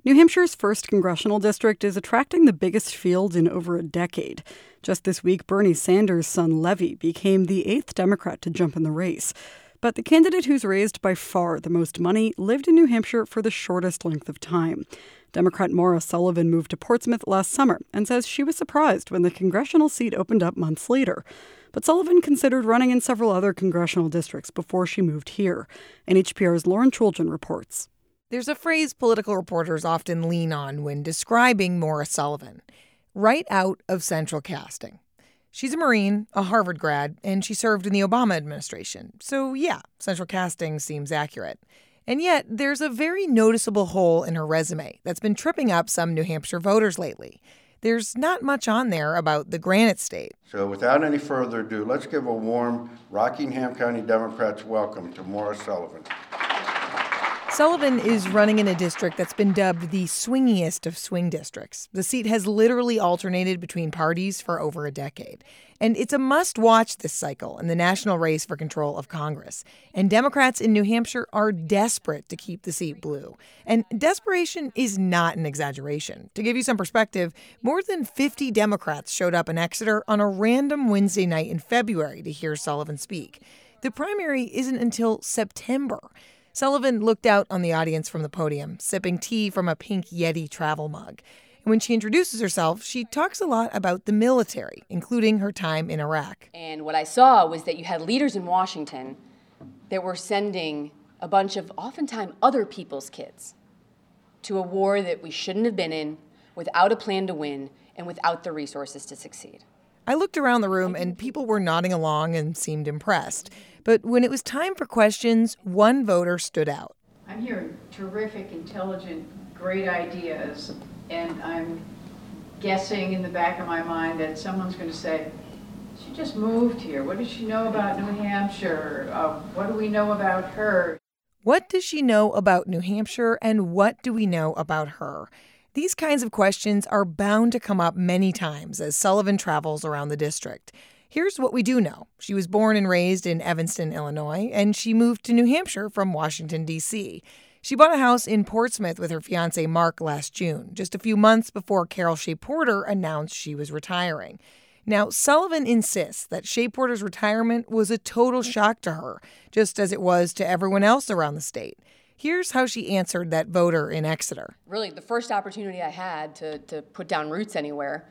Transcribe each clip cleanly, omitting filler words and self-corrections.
New Hampshire's 1st congressional district is attracting the biggest field in over a decade. Just this week, Bernie Sanders' son Levi became the 8th Democrat to jump in the race. But the candidate who's raised by far the most money lived in New Hampshire for the shortest length of time. Democrat Maura Sullivan moved to Portsmouth last summer and says she was surprised when the congressional seat opened up months later. But Sullivan considered running in several other congressional districts before she moved here. NHPR's Lauren Chooljian reports. There's a phrase political reporters often lean on when describing Maura Sullivan: right out of central casting. She's a Marine, a Harvard grad, and she served in the Obama administration. So yeah, central casting seems accurate. And yet, there's a very noticeable hole in her resume that's been tripping up some New Hampshire voters lately. There's not much on there about the Granite State. So without any further ado, let's give a warm Rockingham County Democrats welcome to Maura Sullivan. Sullivan is running in a district that's been dubbed the swingiest of swing districts. The seat has literally alternated between parties for over a decade. And it's a must-watch this cycle in the national race for control of Congress. And Democrats in New Hampshire are desperate to keep the seat blue. And desperation is not an exaggeration. To give you some perspective, more than 50 Democrats showed up in Exeter on a random Wednesday night in February to hear Sullivan speak. The primary isn't until September. Sullivan looked out on the audience from the podium, sipping tea from a pink Yeti travel mug. And when she introduces herself, she talks a lot about the military, including her time in Iraq. And what I saw was that you had leaders in Washington that were sending a bunch of oftentimes other people's kids to a war that we shouldn't have been in, without a plan to win, and without the resources to succeed. I looked around the room and people were nodding along and seemed impressed. But when it was time for questions, one voter stood out. I'm hearing terrific, intelligent, great ideas, and I'm guessing in the back of my mind that someone's going to say, she just moved here. What does she know about New Hampshire? What do we know about her? What does she know about New Hampshire, and what do we know about her? These kinds of questions are bound to come up many times as Sullivan travels around the district. Here's what we do know. She was born and raised in Evanston, Illinois, and she moved to New Hampshire from Washington, D.C. She bought a house in Portsmouth with her fiancé Mark last June, just a few months before Carol Shea Porter announced she was retiring. Now, Sullivan insists that Shea Porter's retirement was a total shock to her, just as it was to everyone else around the state. Here's how she answered that voter in Exeter. Really, the first opportunity I had to put down roots anywhere,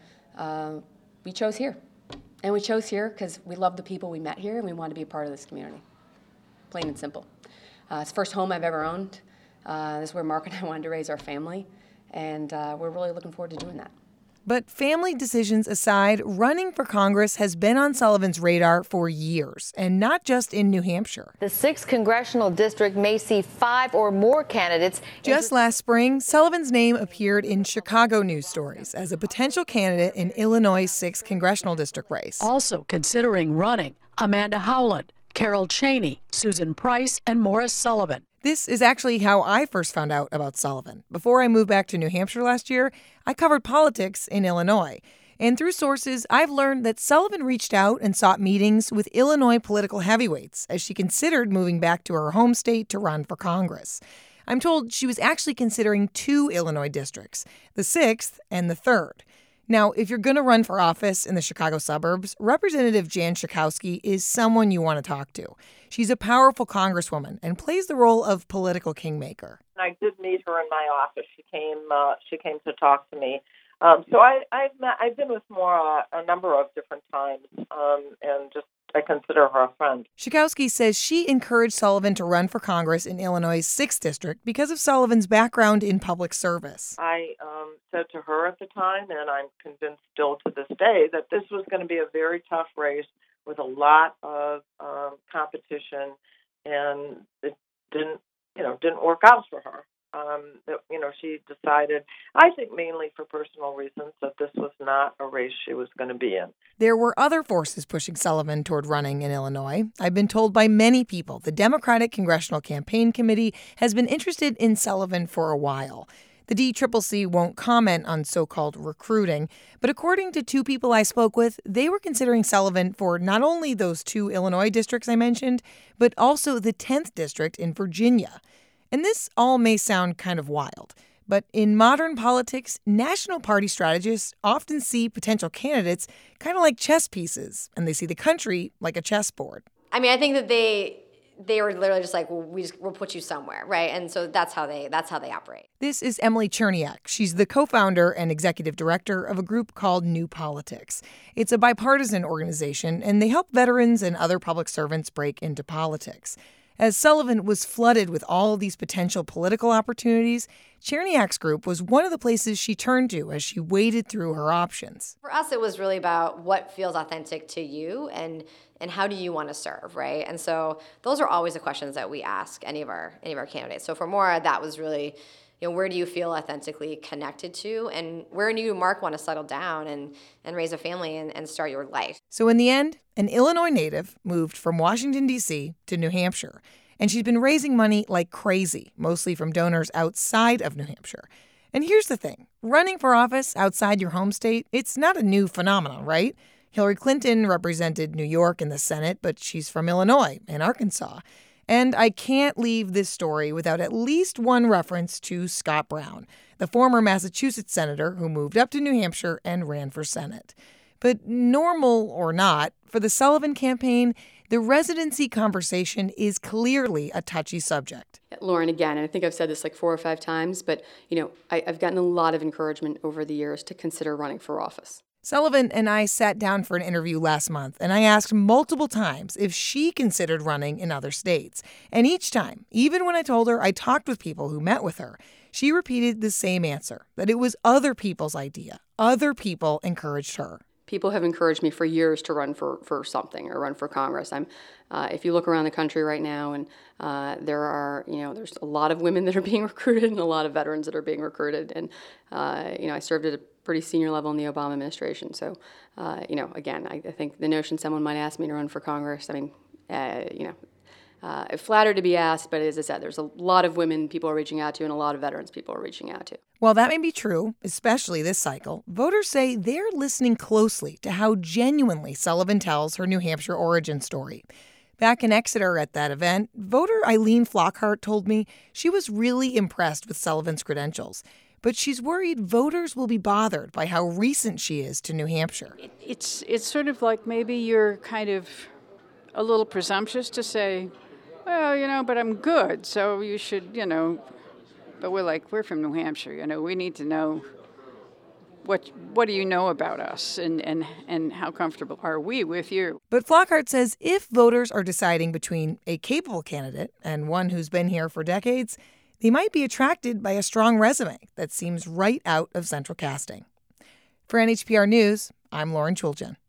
we chose here. And we chose here because we love the people we met here and we want to be a part of this community. Plain and simple. It's the first home I've ever owned. This is where Mark and I wanted to raise our family. And we're really looking forward to doing that. But family decisions aside, running for Congress has been on Sullivan's radar for years, and not just in New Hampshire. The 6th congressional district may see 5 or more candidates. Just last spring, Sullivan's name appeared in Chicago news stories as a potential candidate in Illinois' 6th congressional district race. Also considering running, Amanda Howland, Carol Cheney, Susan Price, and Maura Sullivan. This is actually how I first found out about Sullivan. Before I moved back to New Hampshire last year, I covered politics in Illinois. And through sources, I've learned that Sullivan reached out and sought meetings with Illinois political heavyweights as she considered moving back to her home state to run for Congress. I'm told she was actually considering 2 Illinois districts, the 6th and the 3rd. Now, if you're going to run for office in the Chicago suburbs, Representative Jan Schakowsky is someone you want to talk to. She's a powerful congresswoman and plays the role of political kingmaker. I did meet her in my office. She came to talk to me. So I've been with Maura a number of different times, and just I consider her a friend. Schakowsky says she encouraged Sullivan to run for Congress in Illinois' 6th district because of Sullivan's background in public service. I said to her at the time, and I'm convinced still to this day, that this was going to be a very tough race with a lot of competition, and it didn't work out for her. She decided, I think mainly for personal reasons, that this was not a race she was going to be in. There were other forces pushing Sullivan toward running in Illinois. I've been told by many people the Democratic Congressional Campaign Committee has been interested in Sullivan for a while. The DCCC won't comment on so-called recruiting, but according to 2 people I spoke with, they were considering Sullivan for not only those 2 Illinois districts I mentioned, but also the 10th district in Virginia. And this all may sound kind of wild, But in modern politics, national party strategists often see potential candidates kind of like chess pieces, and they see the country like a chessboard. I mean, I think that they were literally just like, well, we'll put you somewhere, right? And so that's how they operate. This is Emily Cherniak. She's the co-founder and executive director of a group called New Politics. It's a bipartisan organization, and they help veterans and other public servants break into politics. As Sullivan was flooded with all of these potential political opportunities, Cherniak's group was one of the places she turned to as she waded through her options. For us, it was really about what feels authentic to you and how do you want to serve, right? And so those are always the questions that we ask any of our candidates. So for Maura, that was really, where do you feel authentically connected to, and where do you, Mark, want to settle down and raise a family and start your life? So in the end, an Illinois native moved from Washington, D.C. to New Hampshire, and she's been raising money like crazy, mostly from donors outside of New Hampshire. And here's the thing. Running for office outside your home state, it's not a new phenomenon, right? Hillary Clinton represented New York in the Senate, but she's from Illinois and Arkansas. And I can't leave this story without at least one reference to Scott Brown, the former Massachusetts senator who moved up to New Hampshire and ran for Senate. But normal or not, for the Sullivan campaign, the residency conversation is clearly a touchy subject. Lauren, again, and I think I've said this like 4 or 5 times, but, I've gotten a lot of encouragement over the years to consider running for office. Sullivan and I sat down for an interview last month, and I asked multiple times if she considered running in other states. And each time, even when I told her I talked with people who met with her, she repeated the same answer, that it was other people's idea. Other people encouraged her. People have encouraged me for years to run for something or run for Congress. If you look around the country right now, and there's a lot of women that are being recruited and a lot of veterans that are being recruited. And, I served at a pretty senior level in the Obama administration. So, again, I think the notion someone might ask me to run for Congress, flattered to be asked, but as I said, there's a lot of women people are reaching out to and a lot of veterans people are reaching out to. While that may be true, especially this cycle, voters say they're listening closely to how genuinely Sullivan tells her New Hampshire origin story. Back in Exeter at that event, voter Eileen Flockhart told me she was really impressed with Sullivan's credentials. But she's worried voters will be bothered by how recent she is to New Hampshire. It's sort of like maybe you're kind of a little presumptuous to say, well, but I'm good, so you should, But we're from New Hampshire, we need to know what do you know about us and how comfortable are we with you? But Flockhart says if voters are deciding between a capable candidate and one who's been here for decades, they might be attracted by a strong resume that seems right out of central casting. For NHPR News, I'm Lauren Chooljian.